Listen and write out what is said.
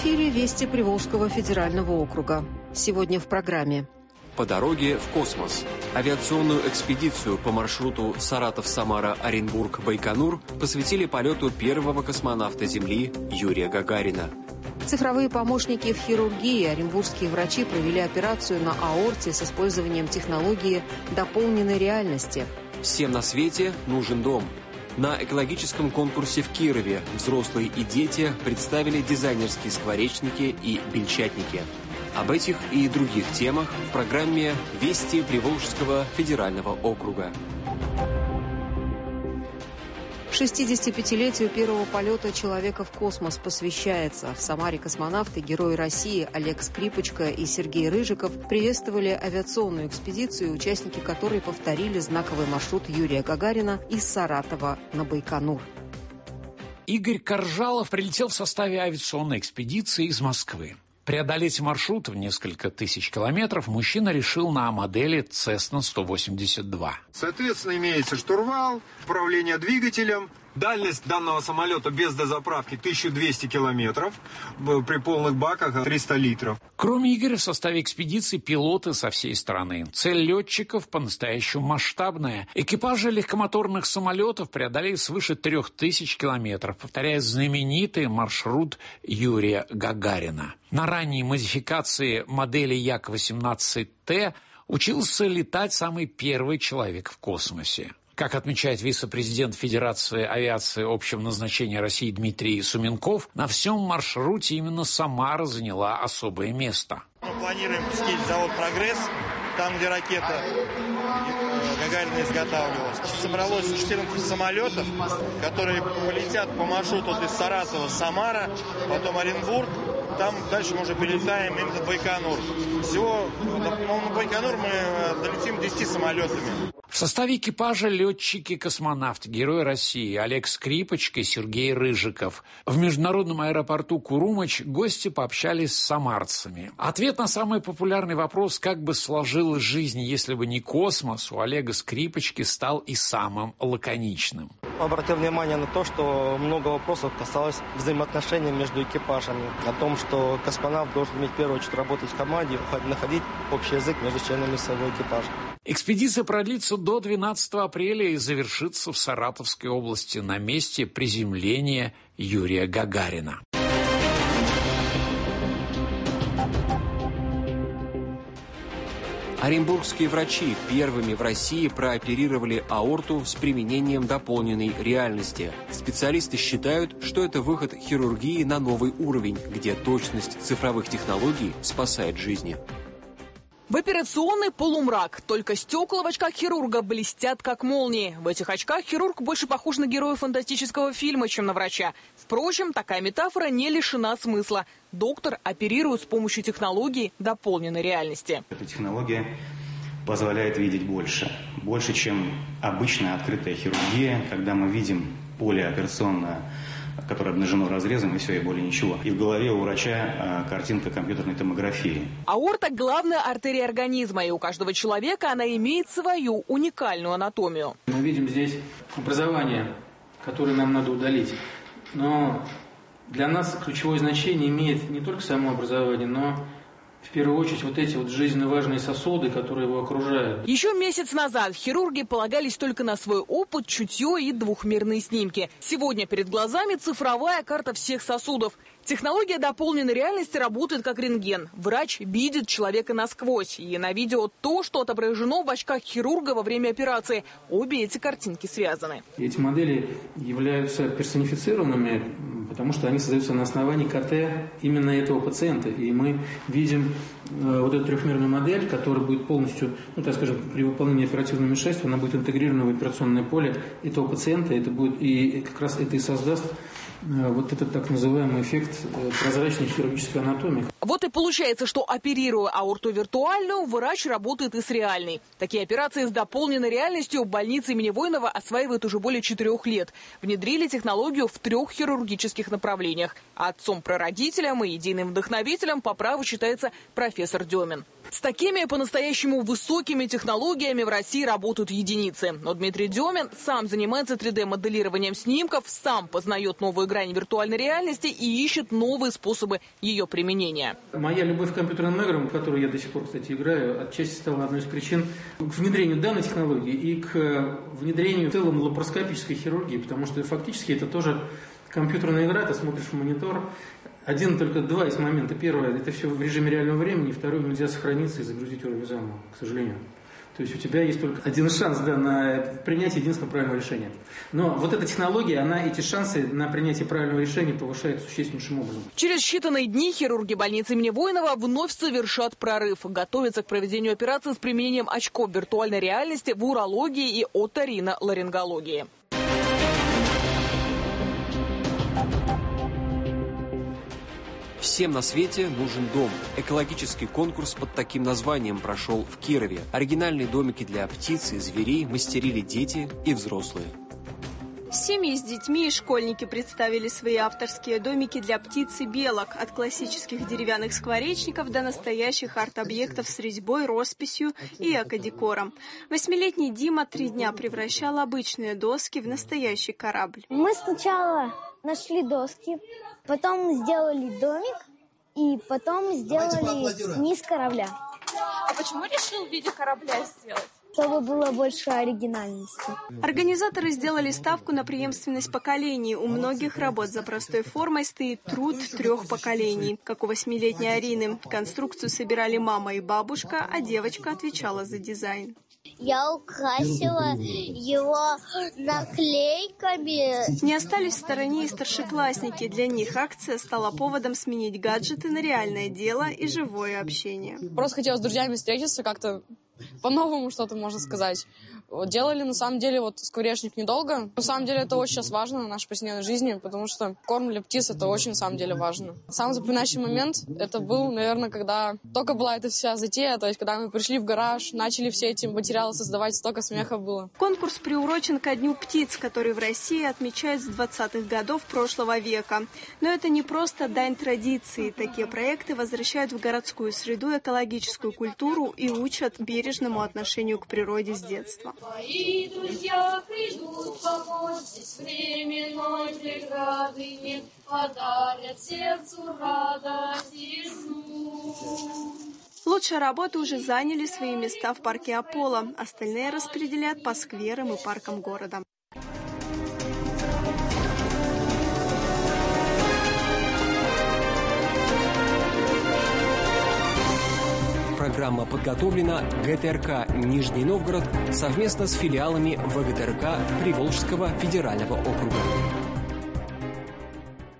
эфире «Вести Приволжского федерального округа». Сегодня в программе. По дороге в космос. Авиационную экспедицию по маршруту Саратов-Самара-Оренбург-Байконур посвятили полету первого космонавта Земли Юрия Гагарина. Цифровые помощники в хирургии. Оренбургские врачи провели операцию на аорте с использованием технологии дополненной реальности. Всем на свете нужен дом. На экологическом конкурсе в Кирове взрослые и дети представили дизайнерские скворечники и бельчатники. Об этих и других темах в программе «Вести Приволжского федерального округа». 65-летию первого полета человека в космос посвящается. В Самаре космонавты, герои России Олег Скрипочка и Сергей Рыжиков приветствовали авиационную экспедицию, участники которой повторили знаковый маршрут Юрия Гагарина из Саратова на Байконур. Игорь Коржалов прилетел в составе авиационной экспедиции из Москвы. Преодолеть маршрут в несколько тысяч километров мужчина решил на модели Cessna 182. Соответственно, имеется штурвал, управление двигателем. Дальность данного самолета без дозаправки 1200 километров, при полных баках 300 литров. Кроме Игоря в составе экспедиции пилоты со всей страны. Цель летчиков по-настоящему масштабная. Экипажи легкомоторных самолетов преодолели свыше 3000 километров, повторяя знаменитый маршрут Юрия Гагарина. На ранней модификации модели Як-18Т учился летать самый первый человек в космосе. Как отмечает вице-президент Федерации авиации общего назначения России Дмитрий Суменков, на всем маршруте именно Самара заняла особое место. Мы планируем пустить завод «Прогресс», там, где ракета Гагарина изготавливалась. Собралось 14 самолетов, которые полетят по маршруту из Саратова, Самара, потом Оренбург. Там дальше мы уже перелетаем именно в Байконур. Всего на Байконур мы долетим 10 самолетами. В составе экипажа летчики-космонавты, герои России Олег Скрипочка и Сергей Рыжиков. В международном аэропорту Курумыч гости пообщались с самарцами. Ответ на самый популярный вопрос, как бы сложилась жизнь, если бы не космос, у Олега Скрипочки стал и самым лаконичным. Обратил внимание на то, что много вопросов касалось взаимоотношений между экипажами. О том, что космонавт должен иметь в первую очередь работать в команде, находить общий язык между членами своего экипажа. Экспедиция продлится до 12 апреля и завершится в Саратовской области на месте приземления Юрия Гагарина. Оренбургские врачи первыми в России прооперировали аорту с применением дополненной реальности. Специалисты считают, что это выход хирургии на новый уровень, где точность цифровых технологий спасает жизни. В операционный полумрак. Только стекла в очках хирурга блестят, как молнии. В этих очках хирург больше похож на героя фантастического фильма, чем на врача. Впрочем, такая метафора не лишена смысла. Доктор оперирует с помощью технологий дополненной реальности. Эта технология позволяет видеть больше. Больше, чем обычная открытая хирургия, когда мы видим поле операционное, которое обнажено разрезом, и все, и более ничего. И в голове у врача картинка компьютерной томографии. Аорта – главная артерия организма, и у каждого человека она имеет свою уникальную анатомию. Мы видим здесь образование, которое нам надо удалить. Но для нас ключевое значение имеет не только само образование, но в первую очередь вот эти вот жизненно важные сосуды, которые его окружают. Еще месяц назад хирурги полагались только на свой опыт, чутье и двухмерные снимки. Сегодня перед глазами цифровая карта всех сосудов. Технология дополненной реальности работает как рентген. Врач видит человека насквозь. И на видео то, что отображено в очках хирурга во время операции. Обе эти картинки связаны. Эти модели являются персонифицированными, потому что они создаются на основании КТ именно этого пациента. И мы видим вот эту трехмерную модель, которая будет полностью, так скажем, при выполнении оперативного вмешательства, она будет интегрирована в операционное поле этого пациента. Это будет, и как раз это и создаст вот этот так называемый эффект прозрачной хирургической анатомии. Вот и получается, что оперируя аорту виртуальную, врач работает и с реальной. Такие операции с дополненной реальностью больница имени Воинова осваивает уже более 4 лет. Внедрили технологию в 3 хирургических направлениях. А отцом-прародителем и идейным вдохновителем по праву считается профессор Демин. С такими по-настоящему высокими технологиями в России работают единицы. Но Дмитрий Демин сам занимается 3D-моделированием снимков, сам познает новые грани виртуальной реальности и ищет новые способы ее применения. Моя любовь к компьютерным играм, в которые я до сих пор, кстати, играю, отчасти стала одной из причин к внедрению данной технологии и к внедрению в целом лапароскопической хирургии, потому что фактически это тоже компьютерная игра, ты смотришь в монитор. Только два есть момента. Первое, это все в режиме реального времени. Второе, нельзя сохраниться и загрузить уровень заново, к сожалению. То есть у тебя есть только один шанс на принятие единственного правильного решения. Но вот эта технология, она эти шансы на принятие правильного решения повышает существеннейшим образом. Через считанные дни хирурги больницы имени Воинова вновь совершат прорыв. Готовятся к проведению операции с применением очков виртуальной реальности в урологии и оториноларингологии. Всем на свете нужен дом. Экологический конкурс под таким названием прошел в Кирове. Оригинальные домики для птиц и зверей мастерили дети и взрослые. Семьи с детьми и школьники представили свои авторские домики для птиц и белок. От классических деревянных скворечников до настоящих арт-объектов с резьбой, росписью и экодекором. 8-летний Дима 3 дня превращал обычные доски в настоящий корабль. Мы сначала нашли доски, потом сделали домик и потом сделали низ корабля. А почему решил в виде корабля сделать? Чтобы было больше оригинальности. Организаторы сделали ставку на преемственность поколений. У многих работ за простой формой стоит труд 3 поколений, как у 8-летней Арины. Конструкцию собирали мама и бабушка, а девочка отвечала за дизайн. Я украсила его наклейками. Не остались в стороне и старшеклассники. Для них акция стала поводом сменить гаджеты на реальное дело и живое общение. Просто хотела с друзьями встретиться, как-то по-новому что-то, можно сказать. Делали, на самом деле, скворечник недолго. На самом деле, это очень сейчас важно в нашей повседневной жизни, потому что корм для птиц – это очень, на самом деле, важно. Самый запоминающий момент – это был, наверное, когда только была эта вся затея, то есть, когда мы пришли в гараж, начали все эти материалы создавать, столько смеха было. Конкурс приурочен ко Дню птиц, который в России отмечают с 20-х годов прошлого века. Но это не просто дань традиции. Такие проекты возвращают в городскую среду экологическую культуру и учат бережному отношению к природе с детства. Твои друзья придут помочь, здесь временной преграды нет, подарят сердцу радость и сну. Лучшие работы уже заняли свои места в парке Аполло, остальные распределят по скверам и паркам города. Программа подготовлена ГТРК «Нижний Новгород» совместно с филиалами ВГТРК Приволжского федерального округа.